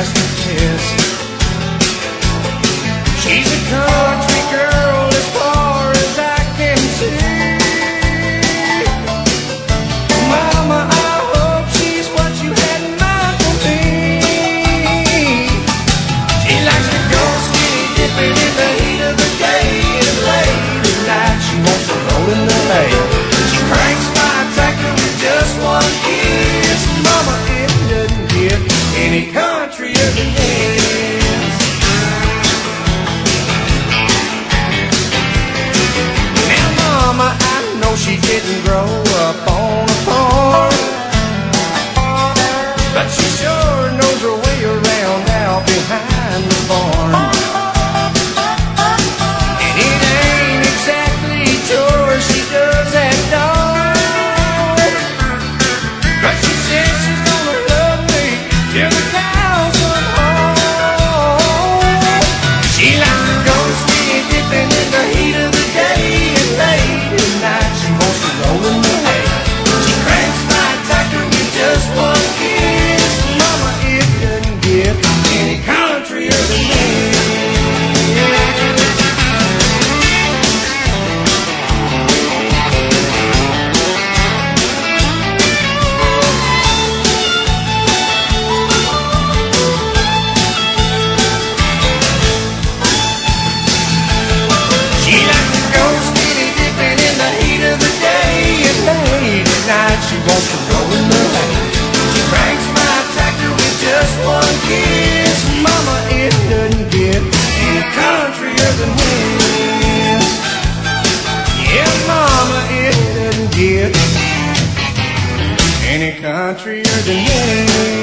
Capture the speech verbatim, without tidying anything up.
master's test. She's a country girl as far as I can see. Mama, I hope she's what you had in mind for me. She likes to go skinny dipping in the heat of the day, and late at night she wants to roll in the hay. She cranks my tractor with just one kiss. Mama, it doesn't get any countryer than this. Now Mama, I know she didn't grow up on a farm, but she sure knows her way around out behind the barn. And it ain't exactly chores she does at dawn, but she says she's gonna love me till the cows come home. She likes to go skinny dipping in the heat of the day, and late at night she wants to roll in the hay. She cranks my tractor with just one kiss. Mama, it doesn't get any countryer than this. She likes to go skinny dipping in the heat of the day, and late at night she wants to roll in the hay. She cranks my tractor with just one kiss. Mama, it doesn't get any countryer than this. Yeah, Mama, it doesn't get any countryer than this.